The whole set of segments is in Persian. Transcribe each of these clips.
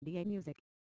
DA Music.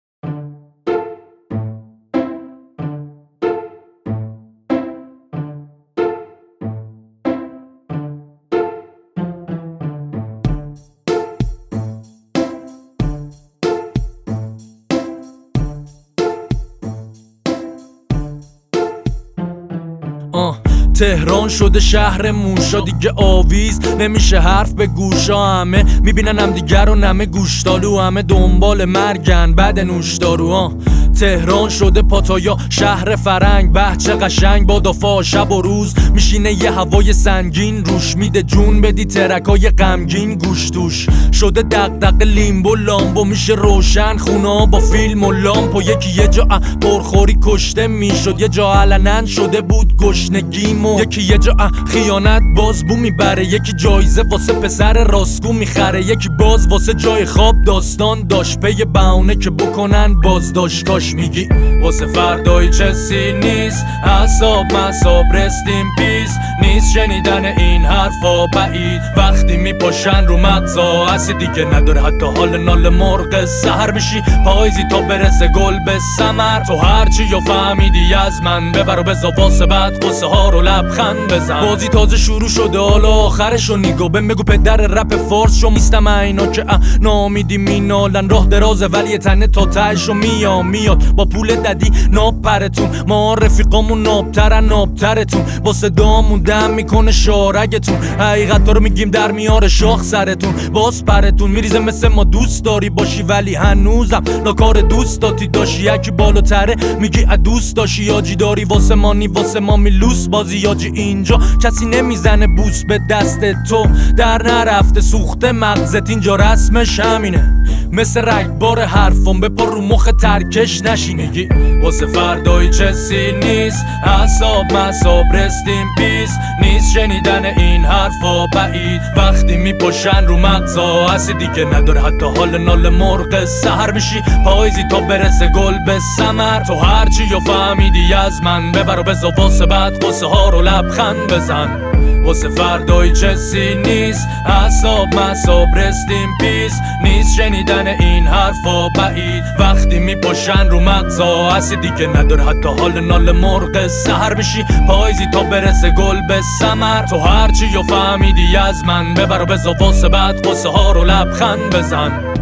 تهران شده شهر موشا، دیگه آویز نمیشه حرف به گوشا. همه میبینن هم دیگر رو نمه گوشتالو، همه دنبال مرگن بعد نوشدارو. تهران شده پاتایا شهر فرنگ، بچه قشنگ با دافا شب و روز میشینه یه هوای سنگین روش، میده جون بدی ترکای غمگین گوش توش. شده دغدغه لیمبو لامبو، میشه روشن خونا با فیلم و لامپ. و یکی یه جا پرخوری کشته میشد، یه جا علنن شده بود گشنگیمو. یکی یه جا خیانت باز بو میبره، یکی جایزه واسه پسر راستگو میخره، یکی باز واسه جای خواب داستان داشت پی بهونه که بکنن بازداشتگاش. میگی واسه فردای چسی نیست، حساب مساب رستیم پیس نیست، شنیدن این حرفا بعید وقتی میپاشن رو مغزا. اصی دیگه نداره حتی حال نال مرغ سحر، میشی پاییزی تا برسه گل به ثمر. تو هرچی یا فهمیدی از من ببر و بزا، واسه بعد قصه ها رو لبخند بزن. بازی تازه شروع شده حالا آخرشو نیگو بهم بگو پدر رپ فارس شو. میستم اینا که نامیدی مینالن، راه درازه ولی یه تنه تا تهشو میاد با پول ددی ناب پرتون. ما رفیقامون نابترتون، با صدامون دم میکنه شارگتون. حقیقت رو میگیم در میاره شاخ سرتون، باز پرتون میریزه مثل ما دوست داری باشی ولی هنوزم ناکار دوست داتی داشی. یکی بالاتره میگی دوست داشی، یاجی داری واسه مانی واسه ما میلوس بازی. یاجی اینجا کسی نمیزنه بوس به دست تو، در نرفته سوخته مغزت اینجا رسمش همینه. مثل رگبار حرفم بپر رو مخ ترکش نشینه. میگی واسه فردای چسی نیست، حساب مساب رستیم پیس نیست، شنیدن این حرفا بعید وقتی میپاشن رو مغزا. اصی دیگه نداره حتی حال نال مرغ سحر، میشی پاییزی تا برسه گل به ثمر. تو هرچی یا فهمیدی از من ببر و بزا، واسه بعد قصه ها رو لبخند بزن. واسه فردای چسی نیست، حساب مساب رستیم پیس نیست، شنیدن این حرفا بعید وقتی میپاشن رو مغزا. اصی دیگه نداره حتی حال نال مرغ سحر، میشی پاییزی تا برسه گل به ثمر. تو هرچی یا فهمیدی از من ببر و بزا، واسه بعد قصه ها رو لبخند بزن.